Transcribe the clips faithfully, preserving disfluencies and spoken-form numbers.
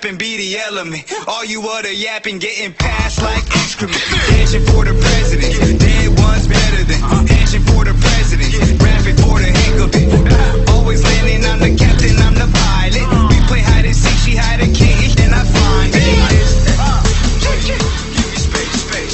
rapping be the element. All you other yapping getting passed like excrement. Dancing for the president, dead ones better than dancing for the president, rapping for the heck of it. Always landing, I'm the captain, I'm the pilot. We play hide and seek, she hide a key, then I find it. Give me space, space.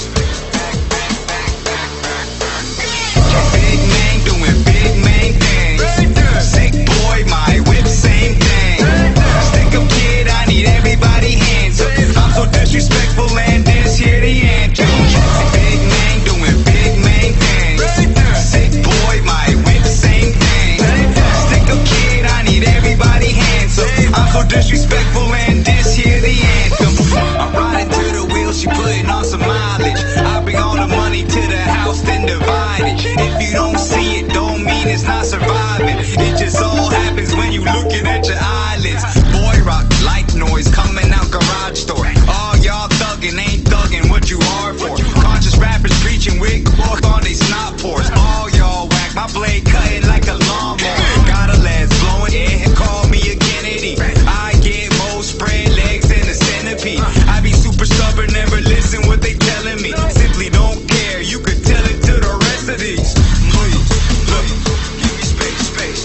Big man doing big man things. Sick boy, my whip, same thing. Stick up kid, I need everybody hands up. I'm so disrespectful and this here the anthem. Big man doing big man things. Sick boy, my whip, same thing. Stick up kid, I need everybody hands up. I'm so disrespectful and this here the anthem. I'm riding to the wheels, she putting on some mileage. I bring all the money to the house, then divide it. If you don't see it, don't mean it's not surviving. It just all happens when you looking at your eyelids. Boy rock, like noise, coming out garage door. All y'all thuggin', ain't thuggin' what you are for. Conscious rappers preaching with walk on they snot pores. All y'all whack, my blade cutting like a lawnmower. Got a legs blowing, yeah, call me a Kennedy. I get more spread legs than a centipede. I be super stubborn, never listen what they telling me. Simply don't care, you could tell it to the rest of these. Please, look, give me space, space.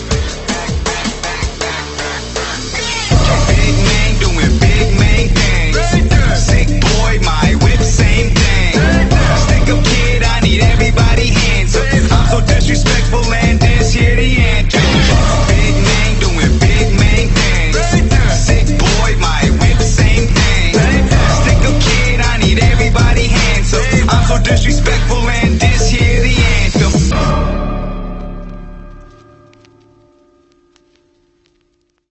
Big man doing big man things. Sick boy, my whip, same thing. Stick up kid, I need everybody hands up. I'm so disrespectful and this here the anthem. Big man doing big man things. Sick boy, my whip, same thing. Stick up kid, I need everybody hands up. I'm so disrespectful.